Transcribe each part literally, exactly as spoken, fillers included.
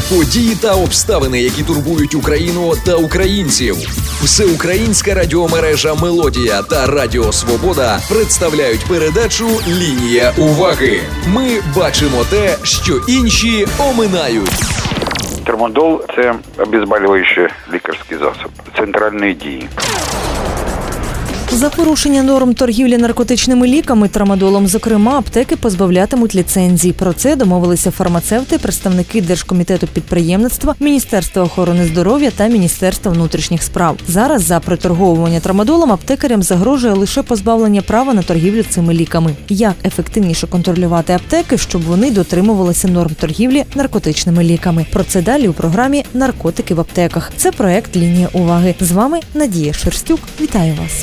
Події та обставини, які турбують Україну та українців. Всеукраїнська радіомережа «Мелодія» та Радіо Свобода представляють передачу «Лінія уваги». Ми бачимо те, що інші оминають. Трамадол – це обезболюючий лікарський засіб центральної дії. За порушення норм торгівлі наркотичними ліками, трамадолом, зокрема, аптеки позбавлятимуть ліцензій. Про це домовилися фармацевти, представники Держкомітету підприємництва, Міністерства охорони здоров'я та Міністерства внутрішніх справ. Зараз за приторговування трамадолом аптекарям загрожує лише позбавлення права на торгівлю цими ліками. Як ефективніше контролювати аптеки, щоб вони дотримувалися норм торгівлі наркотичними ліками? Про це далі у програмі «Наркотики в аптеках». Це проект «Лінія уваги». З вами Надія Шерстюк. Вітаю вас.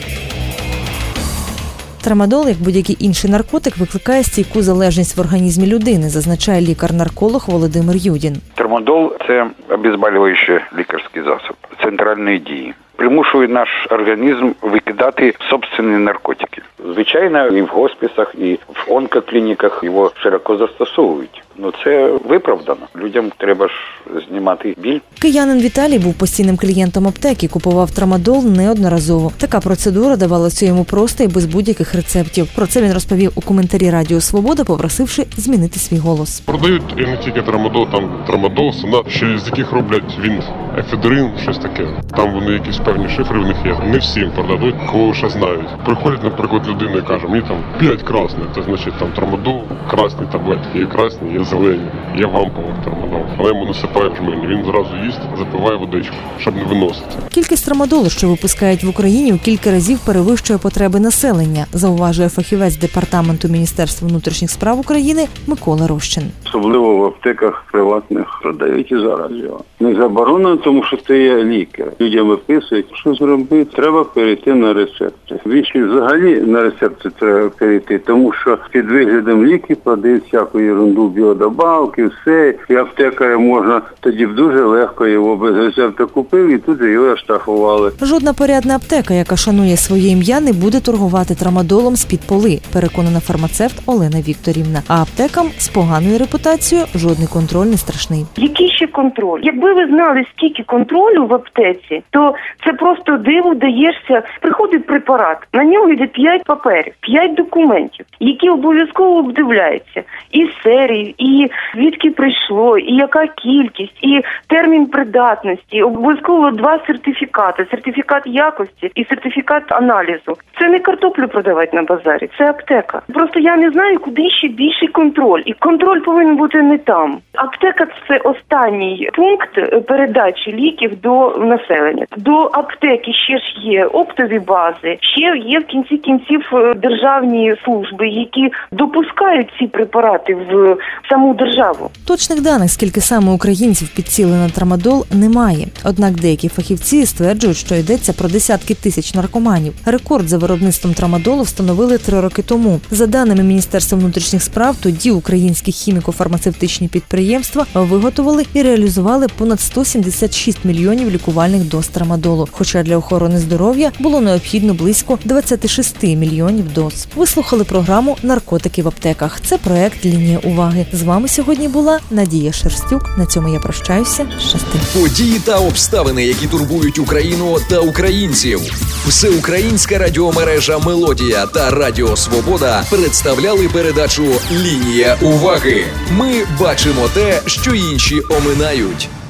Трамадол, як будь-який інший наркотик, викликає стійку залежність в організмі людини, зазначає лікар-нарколог Володимир Юдін. Трамадол – це обезболюючий лікарський засіб центральної дії. Примушує наш організм викидати собственні наркотики. Звичайно, і в госпісах, і в онкоклініках його широко застосовують. Ну це виправдано. Людям треба ж знімати біль. Киянин Віталій був постійним клієнтом аптеки, купував трамадол неодноразово. Така процедура давалася йому просто і без будь-яких рецептів. Про це він розповів у коментарі Радіо Свобода, попросивши змінити свій голос. Продають і не тільки трамадол, там трамадол, сонат, ще з яких роблять він ефедрин, щось таке. Там вони якісь певні шифри в них є. Не всім продадуть, кого ще знають. Приходять, наприклад, людина і каже, мені там п'ять красних, це значить там трамадол, красні таблетки, є красні, є зелені, є в ампулах трамадол. Але йому насипають жмені, він зразу їсть, запиває водичку, щоб не виносити. Кількість трамадолу, що випускають в Україні, у кілька разів перевищує потреби населення, зауважує фахівець Департаменту Міністерства внутрішніх справ України Микола Рощин. Особливо в аптеках приватних продають і зараз його. Не заборонено, тому що це є ліки. Людям виписують, що зробити, треба перейти на рецепти. Більше взагалі на рецепти треба перейти, тому що під виглядом ліків продають всяку ерунду, біодобавки, все. І аптекарям можна тоді дуже легко його без рецепта купив і тут же його оштрафували. Жодна порядна аптека, яка шанує своє ім'я, не буде торгувати трамадолом з-під поли, переконана фармацевт Олена Вікторівна. А аптекам з поганою репутацією жодний контроль не страшний. Який ще контроль? Якби ви знали, скільки контролю в аптеці, то це просто диво даєшся. Приходить препарат, на нього йде п'ять паперів, п'ять документів, які обов'язково обдивляються. І серії, і звідки прийшло, і яка кількість, і термін придатності. Обов'язково два сертифікати. Сертифікат якості і сертифікат аналізу. Це не картоплю продавати на базарі, це аптека. Просто я не знаю, куди ще більший контроль. І контроль повинен бути не там. Аптека – це останній пункт передачі ліків до населення. До аптеки ще ж є оптові бази, ще є в кінці кінців державні служби, які допускають ці препарати в саму державу. Точних даних, скільки саме українців підсіли на трамадол, немає. Однак деякі фахівці стверджують, що йдеться про десятки тисяч наркоманів. Рекорд за виробництвом трамадолу встановили три роки тому. За даними Міністерства внутрішніх справ, тоді українські хіміко-фармацевтичні підприємства виготовили і реалізували понад сто сімдесят шість мільйонів лікувальних доз трамадолу. Хоча для охорони здоров'я було необхідно близько двадцять шість мільйонів доз. Ви слухали програму «Наркотики в аптеках». Це проект «Лінія уваги». З вами сьогодні була Надія Шерстюк. На цьому я прощаюся. Щасти. Події та обставини, які турбують Україну та українців. Всеукраїнська радіомережа «Мелодія» та Радіо Свобода представляли передачу «Лінія уваги». Ми бачимо те, що інші оминають.